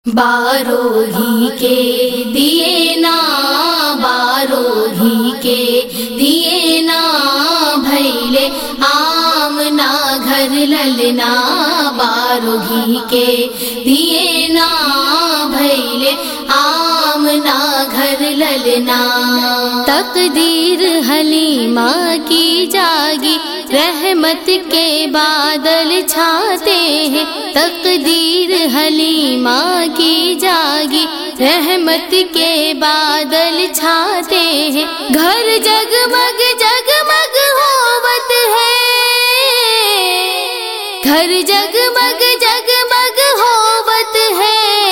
बारोही के दिए ना, बारोही के दिए ना, भैले आमना घर ललना। बारोही के दिए ना, भैले आमना घर ललना। तकदीर हलीमा की जागी, रहमत के बादल छाते हैं। तकदीर हलीमा की जागी, रहमत के बादल छाते हैं। घर जगमग जगमग होवत है, घर जगमग जगमग होवत है।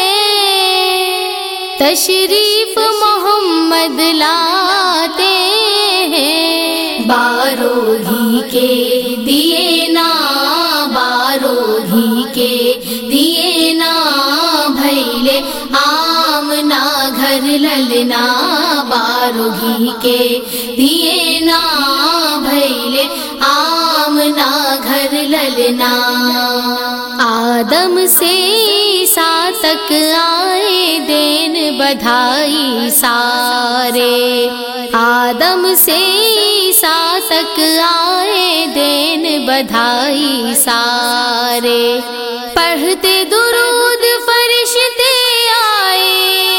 तशरीफ मोहम्मद लाते हैं। बारोही के दिए ना, बारोही के दिए ना, भैले आमना घर ललना। बारोही के दिए ना, भैले आमना घर ललना। आदम से ईसा तक आए देन बधाई सारे। आदम से ईसा तक आए देन बधाई सारे। पढ़ते दुरूद फरिश्ते आए,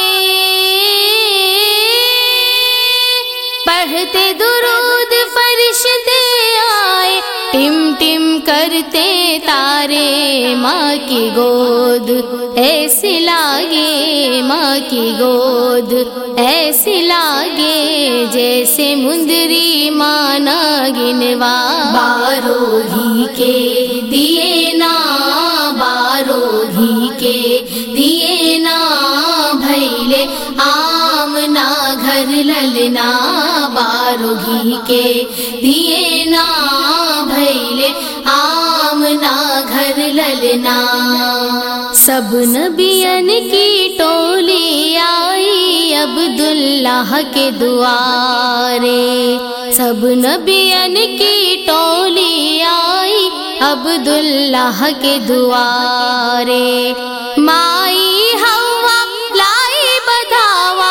पढ़ते दुरूद फरिश्ते आए। टिम टिम करते तारे माँ की गोद, ऐसे लागे माँ की गोद, ऐसे लागे जैसे मुंदरी माँ नागिनवा। बारोही के दिए ना, बारोही के दिए ना, भैले आमना घर ललना। बारोही के दिए ना, भैले आमना घर ललना। सब नबियन की टोली आई अब्दुल्लाह के दुआरे। सब नबियन की टोली आई अब्दुल्लाह के दुआरे। माई हवा लाई बधावा,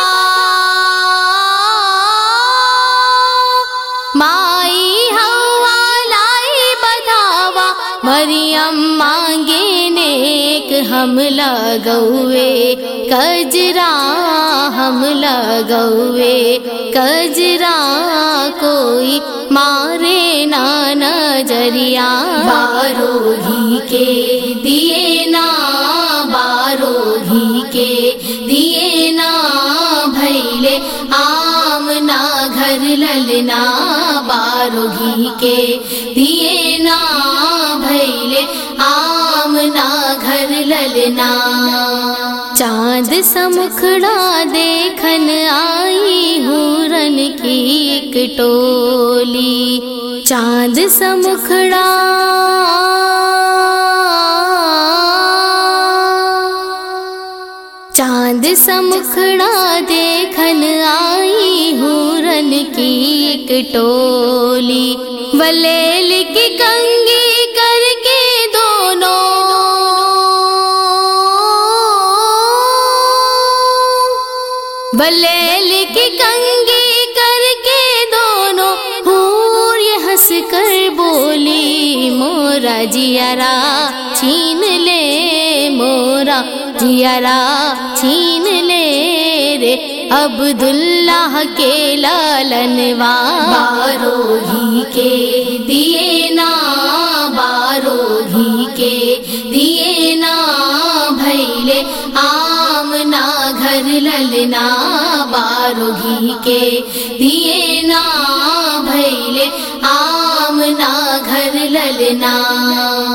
माई हवा लाई बधावा। मरियम मांगे नेक हम लगौए कजरा, हम लगौए कजरा। कोई मारे ना नजरिया। बारोही के दिए ना, बारोही के दिए ना, भैले आमना घर ललना। बारोही के दिए ना, भैले आमना घर ललना। चांद समुखड़ा देखन आई हुरन की एक टोली। चांद समुखड़ा, चांद समुखड़ा देखन आई हुरन की एक टोली। वलेल की कंगी करके दोनों, वलेल की कंगी करके दोनों। हूर ये हंस कर बोली मोरा जियारा छीन ले, मोरा जियारा छीन ले रे अब्दुल्लाह के लालनवा। बारोही के दिए ना, बारोही के दिए ना, भैले आमना घर ललना। बारोही के दिए ना, भैले आमना घर ललना।